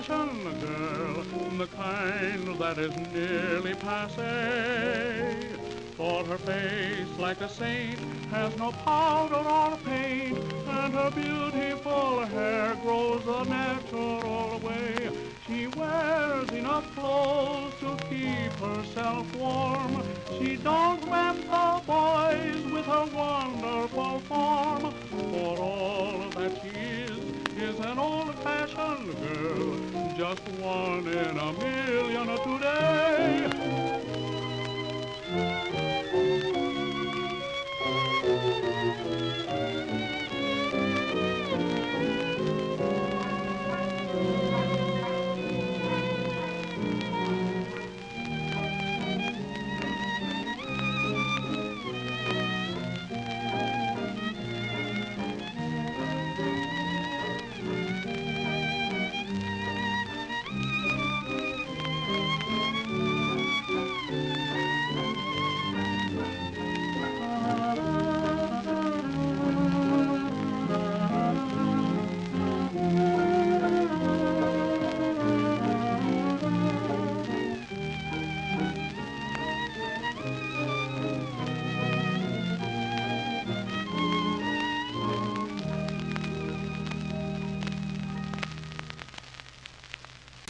old-fashioned girl, the kind that is nearly passé. For her face, like a saint, has no powder or paint, and her beautiful hair grows a natural way. She wears enough clothes to keep herself warm. She don't wet the boys with her wonderful form. For all that she is an old-fashioned girl, just one in a million today.